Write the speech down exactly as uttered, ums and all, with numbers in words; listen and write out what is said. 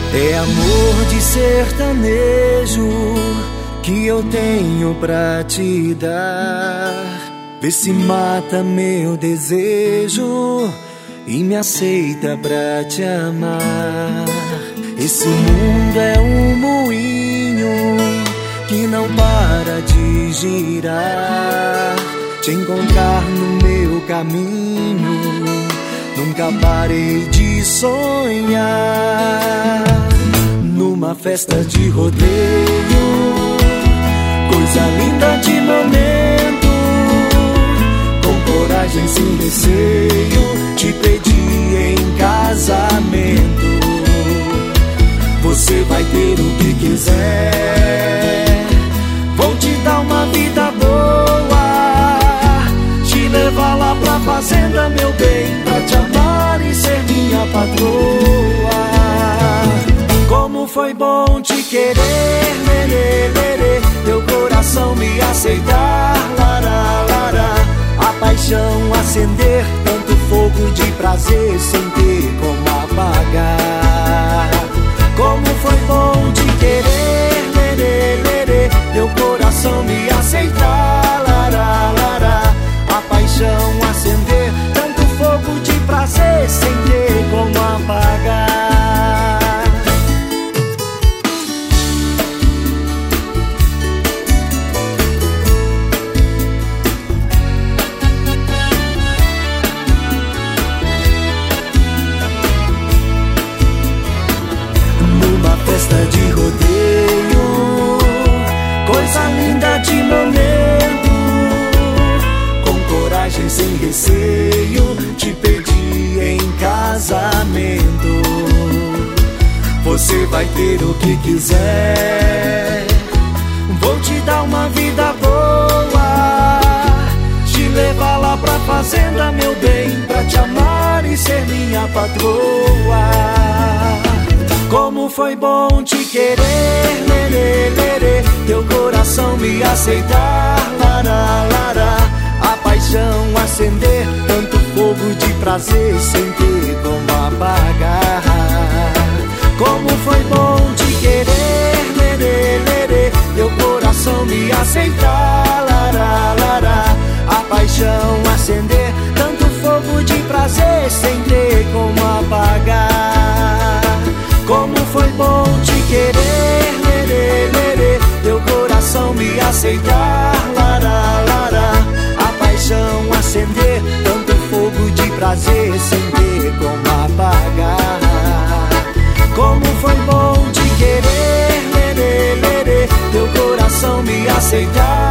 É amor de sertanejo que eu tenho pra te dar. Vê se mata meu desejo e me aceita pra te amar. Esse mundo é um moinho que não para de girar. Te encontrar no meu caminho, nunca parei de sonhar. Numa festa de rodeio, coisa linda de momento, com coragem sem receio, te pedi em casamento. Você vai ter o que quiser, vou te dar uma vida boa, te levar lá pra fazenda, meu bem, pra te amar e ser minha patroa. Como foi bom te querer, lerê, lerê, teu coração me aceitar, lará, lará. A paixão acender, tanto fogo de prazer sem ter como apagar. Como foi bom te querer, lerê, lerê, teu coração me aceitar, lará, lará. A paixão acender, tanto fogo de prazer sem ter como apagar. De rodeio, coisa linda de momento, com coragem sem receio, te pedi em casamento. Você vai ter o que quiser, vou te dar uma vida boa, te levar lá pra fazenda, meu bem, pra te amar e ser minha patroa. Como foi bom te querer, lerê, lerê, teu coração me aceitar, lará, lará. A paixão acender, tanto fogo de prazer sem ter como apagar. Como foi bom te querer, lerê, lerê, teu coração me aceitar, lará, lará. A paixão acender, tanto fogo de prazer sem ter como apagar. Como foi bom te querer, lerê, lerê, teu coração me aceitar, lará, lará. A paixão acender, tanto fogo de prazer sem ter como apagar. Como foi bom te querer, lerê, lerê, teu coração me aceitar,